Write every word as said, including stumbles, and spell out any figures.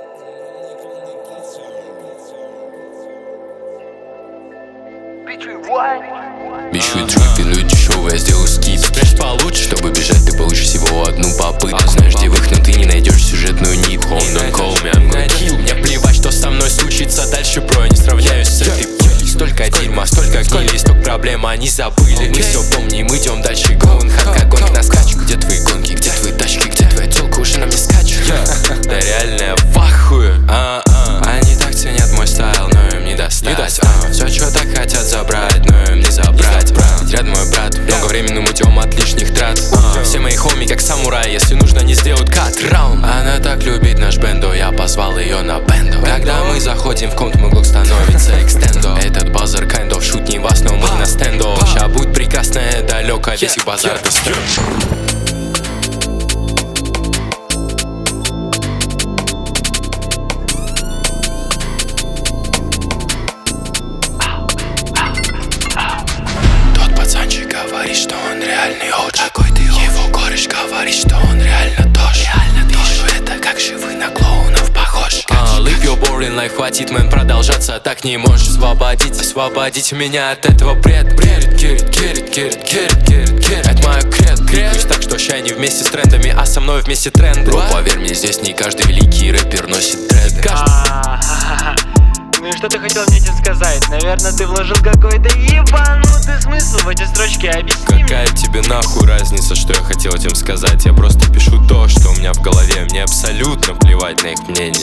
Бичу и трипи, люди дешевые, я сделаю скип. Спрячь получше, чтобы бежать ты получишь всего одну попытку. Знаешь, где их, но ты не найдешь сюжетную нитку. Home, don't call me, I'm gonna kill. Мне плевать, что со мной случится дальше, бро, я не сравняюсь с этой пылью. Столько дерьма, столько гнили, столько проблем, они забыли. Мы все помним, идем дальше, going hard, как гонки на скачку. Где твои гонки, где твои тачки, где твоя тёлка, уже на мне скачет. Да реально я в ахуе. Они так ценят мой стайл, но им не достать. Все, что так хотят забрать, но им не забрать. Ведь рядом мой брат, много времени мы идем от лишних трат. Все мои хоми как самураи, если нужно не сделают кат. Она так любит наш бендо, я позвал ее на бендо. Когда мы заходим в комнату, мой глок становится экстендо. Этот базар kind of шутни вас, но мы на стендо. Ща будет прекрасное далеко, весь их базар достроен. Говорит, что он реальный оджи. Какой ты его кореш говорит, что он реально тоже. Реально тоже. Это как же вы на клоунов похож. uh, Live your boring life, хватит, мэн, продолжаться так не можешь. Освободить, освободить меня от этого бред. Бред, get it, get it, get it, get it, get it, get it. Это моя кред, кред. Так что ща не вместе с трендами, а со мной вместе тренды. Бро, поверь мне, здесь не каждый великий рэпер носит дред. Ну и что ты хотел мне этим сказать? Наверное, ты вложил какой-то ебанутый смысл в эти строчки, объясни. Какая тебе нахуй разница, что я хотел этим сказать? Я просто пишу то, что у меня в голове. Мне абсолютно плевать на их мнение.